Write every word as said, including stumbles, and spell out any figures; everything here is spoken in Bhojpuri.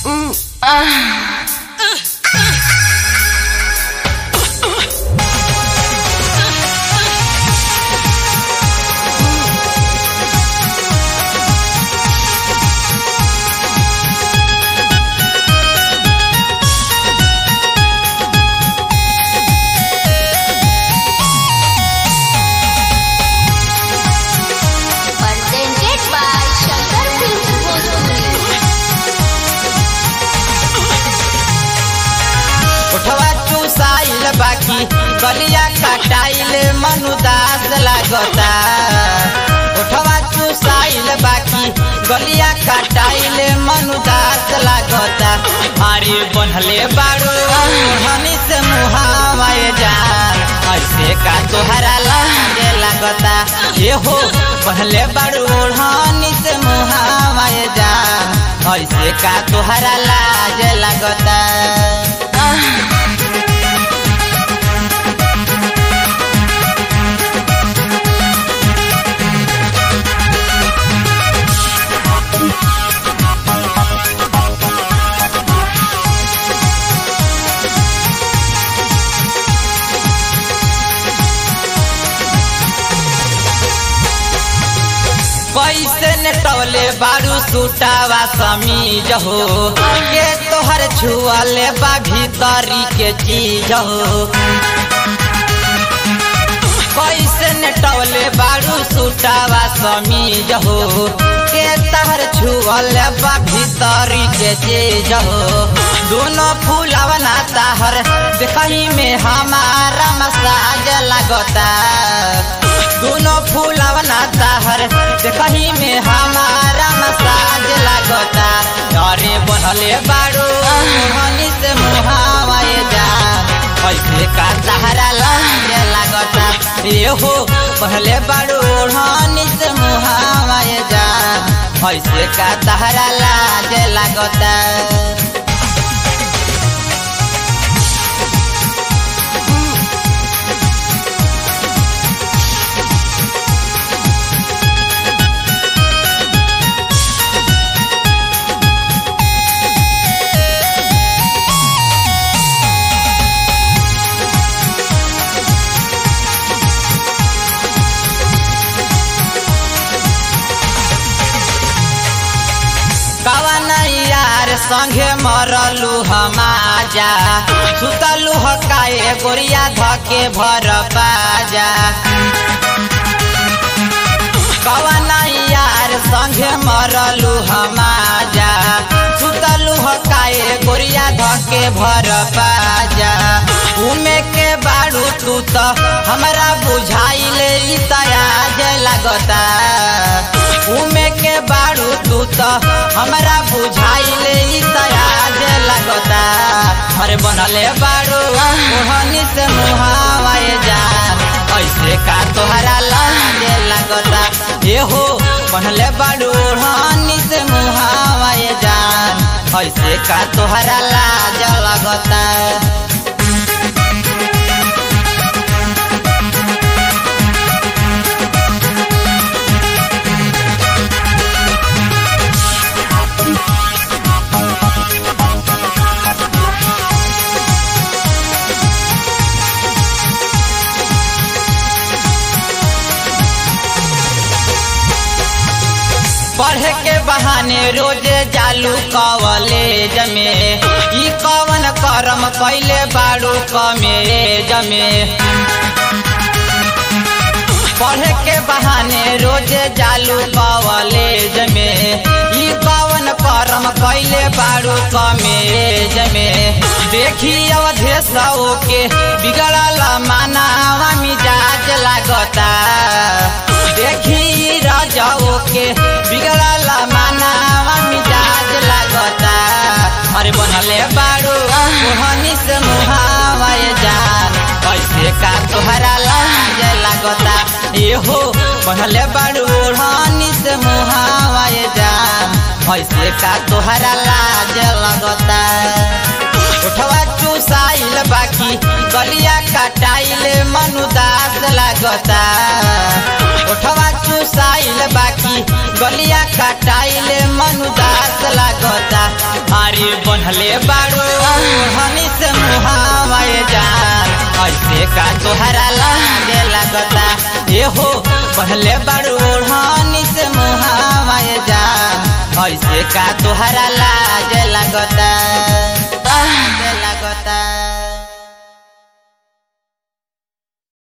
Mm, ah. बाकी गलिया कटाइल मनुदास लागता उठवा चुसाइल बाकी गलिया कटाइल मनुदास लागता अरे बनले बाड़ो हनी से मुहावाए जान ऐसे का तोहरा लागे लागता ये हो बनले बाड़ो हनी से मुहावाए जान ऐसे का तोहरा लागे लागता कैसे नेटवले बारू सुटावा समीज हो के तोहर छुअले बा भीतरी के चीज हो कैसे नेटवले बारू सुटावा समीज हो के तोहर छुअले बा भीतरी के चीज हो दोनों फूलवना ताहर देखही में हमारा मसाज लगता दोनों फूलवना ताहर देखही में हमारा मसाज लगता अरे बनले बाड़ो हनी से मुहावाए जान ऐसे का तहरा लागे लगता ये हो बनले बाड़ो हनी से मुहावाए जान ऐसे का तहरा लागे लगता संगे मरलू हमाजा सुतलू हकाए गोरिया धके भर बाजा कवना यार संगे मरलू हमाजा सुतलू हकाए गोरिया धके भर बाजा उमे के बाड़ू तू तो हमरा बुझाइल तयाज लगता उमे के बाड़ू तू तो हमरा बुझाइल तयाज लगता अरे बनले बाड़ू ओहनी से मुहावाए जान ऐसे का तोहरा लागे लगता ये हो बनले बाड़ू ओहनी से मुहावाए जान ऐसे का तोहरा लाज लगता पढ़े के बहाने रोजे जालू कॉलेज में ई कवन करम कैले बाड़ू कॉलेज में पढ़े के बहाने रोजे जालू कॉलेज में ई कवन करम कैले बाड़ू कॉलेज में देखी अवधेशों के बिगड़ल मानावा मिजाज लगता देखी राजाओं के बिगड़ल मानावा मिजाज लगता अरे बनले बाड़ू ओहनी से मुहावाए जान ऐसे का तोहरा लागे लगता ये हो बनले बाड़ू ओहनी से मुहावाए जान ऐसे का तोहरा लाज लगता उठवा चुसाइल बाकी गलिया कटाइल मनुदास लगता उठवा चुसाइल बाकी गलिया कटाइल मनुदास लगता अरे बनले बाड़ू हनी से मुहावाए जान ऐसे का तोहरा लागे लगता ये हो बनले बाड़ू हनी से मुहावाए जान ऐसे का तोहरा लागे लगता।